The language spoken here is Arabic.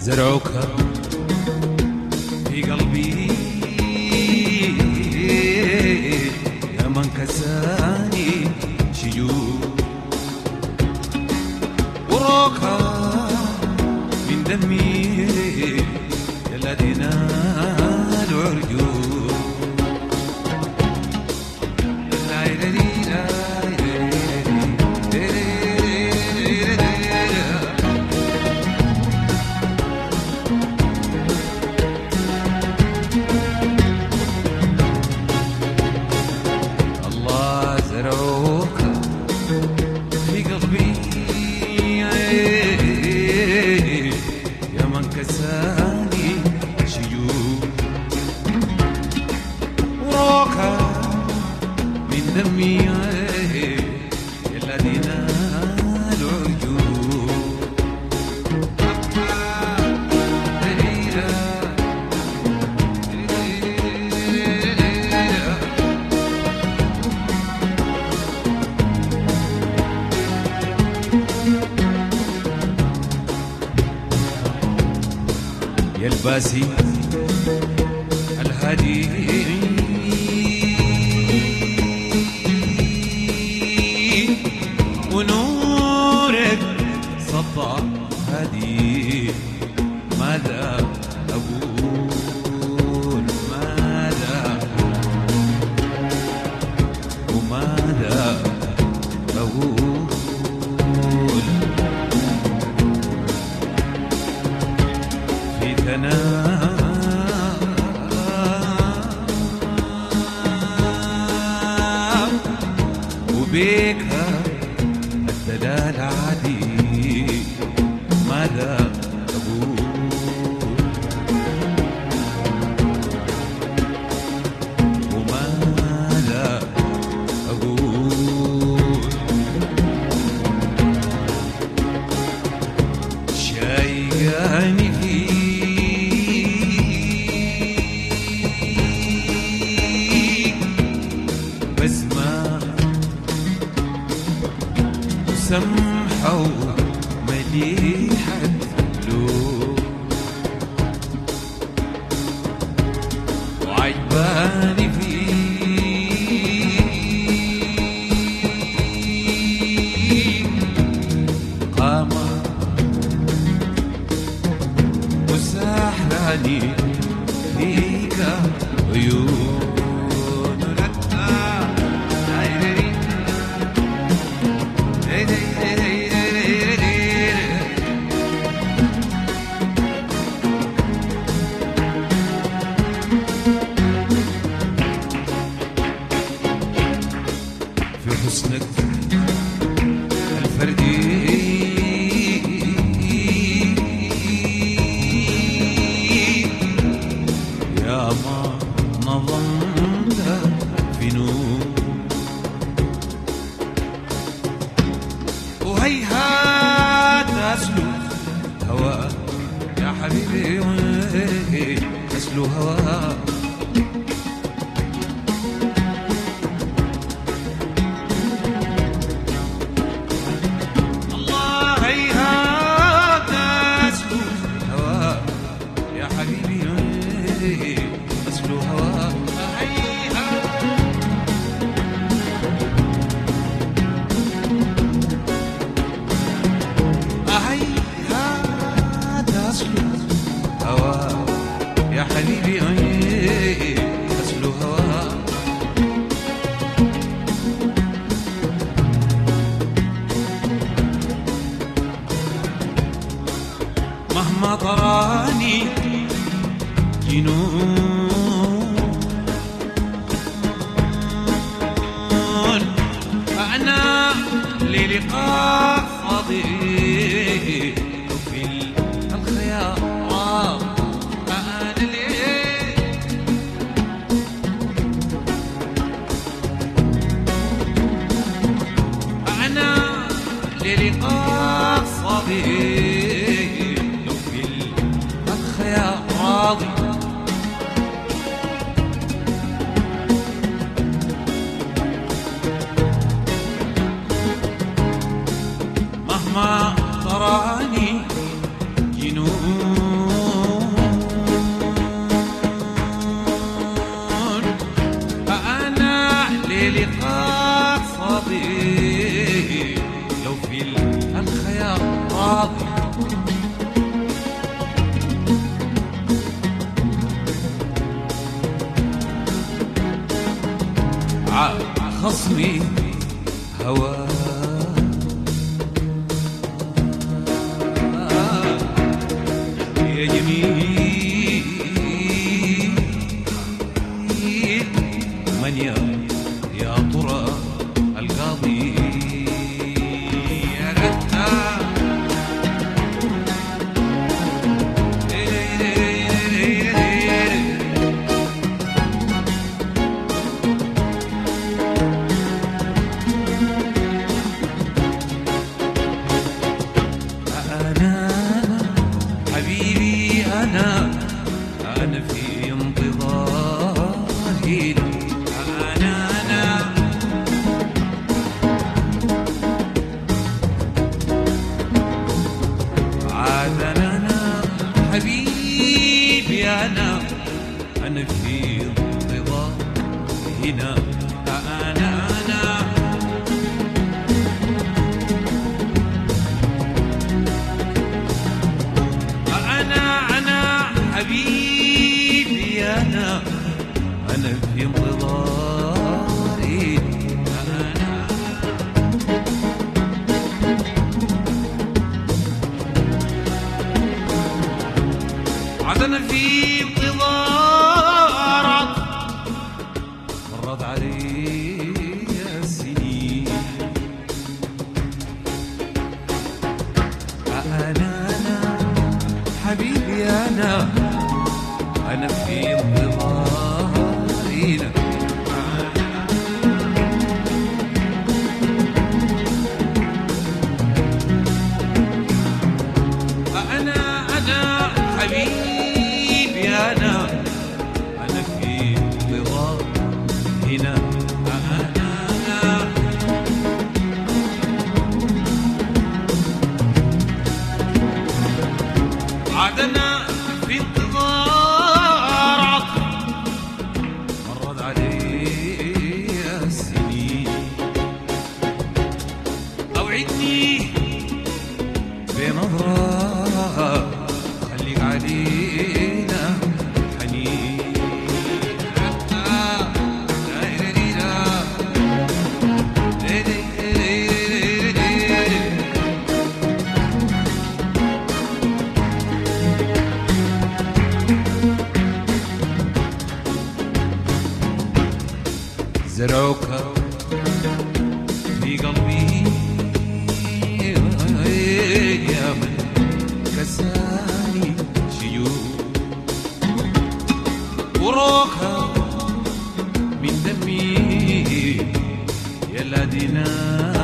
زرعك في قلبي يا من كساني شجون وراك من دمي الذي نال عرجون الله زرعوك في قلبي يا من كساني شجون وراك من دمي الذي نال عرجون يا الباسي الهادي ونورك سطع هادي ماذا أقول ماذا وماذا أقول في ثناء وبيك الدلال عادي ماذا أقول وماذا أقول شايقاني فيك بسمع سمحة ومليحة لون وعجباني فيك قامة وسحراني فيك عيون في حسنك الفردي يا ما نظمت في نور وهيهات أسلو هواء يا حبيبي أسلو هواء أسلو هواء أهيهات أسلو هواء يا حبيبي أسلو هواء مهما طراني جنون أنا للقاء صديق في الخيال أنا ليه أنا للقاء صديق في الخيال راضي مهما ترى القاضي خصمي هواه يا جميل من يا ترى القاضي يا رتا حبيبي أنا في انتظار هنا أنا عاد أنا حبيبي أنا في انتظار هنا أنا حبيبي أنا في انتظاري أنا عاد أنا في انتظارك مرت علي السنين أنا حبيبي أنا في انتظاري أنا حبيبي أنا في انتظار هنا عاد أنا في انتظارك مرت علي السنين أوعدني بنظرة خليك علينا حنين زرعوك في قلبي يا من كساني شيوخ وروكها من دمي يا الذين